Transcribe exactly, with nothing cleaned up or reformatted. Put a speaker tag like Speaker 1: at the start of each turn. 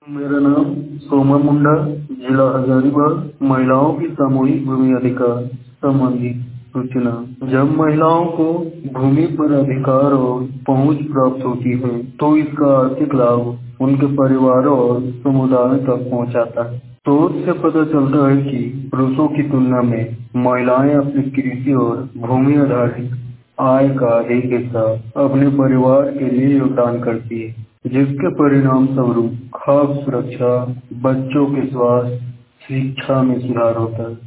Speaker 1: मेरा नाम सोमा मुंडा, जिला हजारीबाग। महिलाओं की सामूहिक भूमि अधिकार संबंधी सूचना। जब महिलाओं को भूमि पर अधिकार और पहुंच प्राप्त होती है तो इसका आर्थिक लाभ उनके परिवारों और समुदायों तक पहुंचाता है। शोध से पता चलता है कि पुरुषों की तुलना में महिलाएं अपनी कृषि और भूमि आधारित आय का अधिक हिस्सा अपने परिवार के लिए योगदान करती है, जिसके परिणाम स्वरूप खाद्य सुरक्षा, बच्चों के स्वास्थ्य, शिक्षा में सुधार होता है।